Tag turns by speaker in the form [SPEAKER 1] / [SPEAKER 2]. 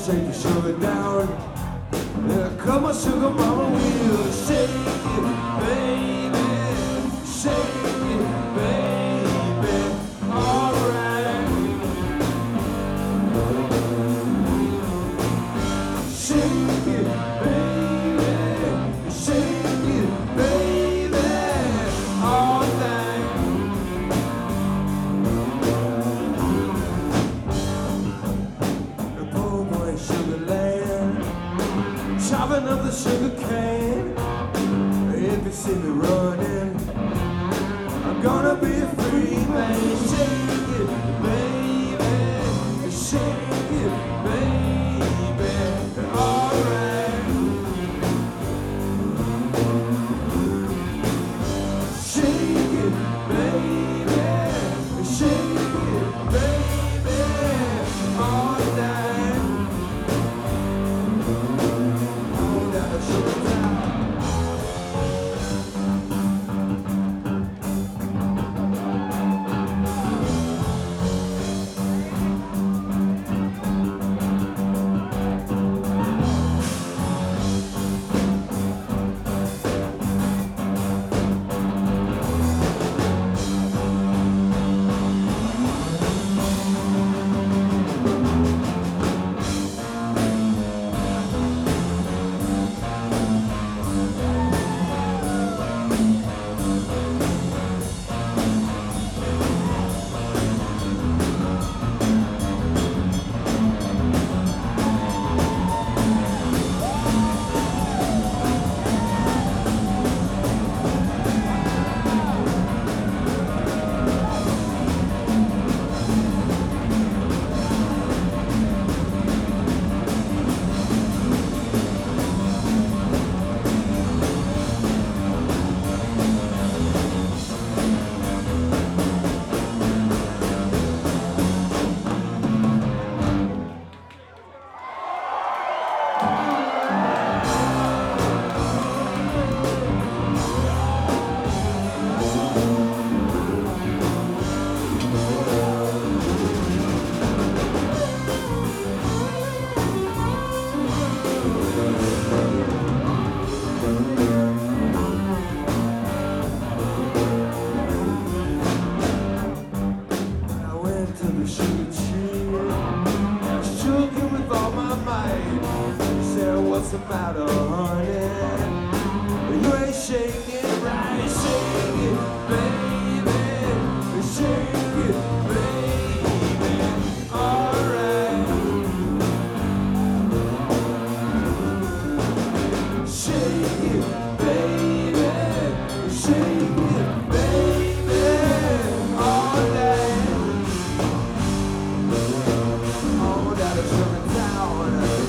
[SPEAKER 1] shake the sugar down. Come on, sugar mama, we'll shake it, baby. Shake it, baby. Alright. Shake it, baby. Shake it, baby. All night. The poor boy in Sugar Land, chopping up the sugar cane. If you see me running, I'm gonna be a free man. Shake it, baby. Shake it, baby. Alright. Shake it, baby. Shake it, baby. All night. Oh, that's so down. What's the matter, honey? You ain't shaking right. Shake it, baby. Shake it, baby. Alright. Shake it, baby. Shake it, baby. All night. Oh, that is coming down.